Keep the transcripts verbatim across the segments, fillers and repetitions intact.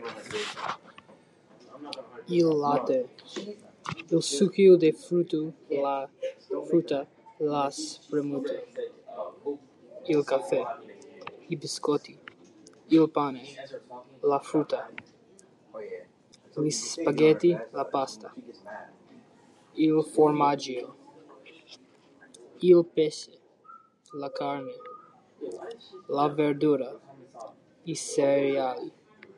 Il latte. Il succo de fruto, la frutta, las premuto. Il caffè. I biscotti. Il pane. La frutta. Gli spaghetti, la pasta. Il formaggio. Il pesce. La carne. La verdura. I cereali.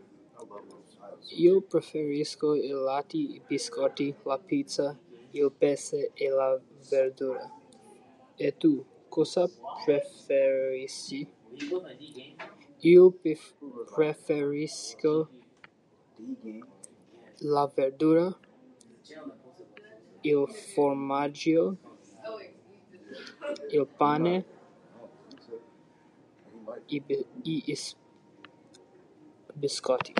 Io preferisco il latte, i biscotti, la pizza, il pesce e la verdura. E tu, cosa preferisci? Io pref- preferisco la verdura, il formaggio, il pane, i, bi- i is- biscotti.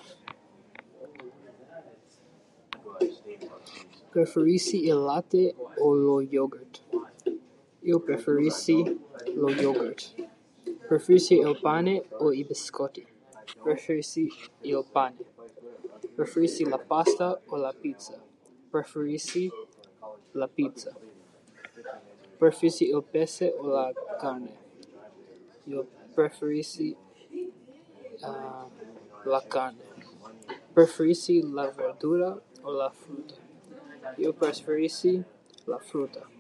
Preferisci il latte o lo yogurt? Io preferisci lo yogurt. Preferisci il pane o i biscotti? Preferisci il pane. Preferisci la pasta o la pizza? Preferisci la pizza. Preferisci il pesce o la carne? Io preferisci uh, la carne. Preferisci la verdura o la frutta? Io preferisci la frutta.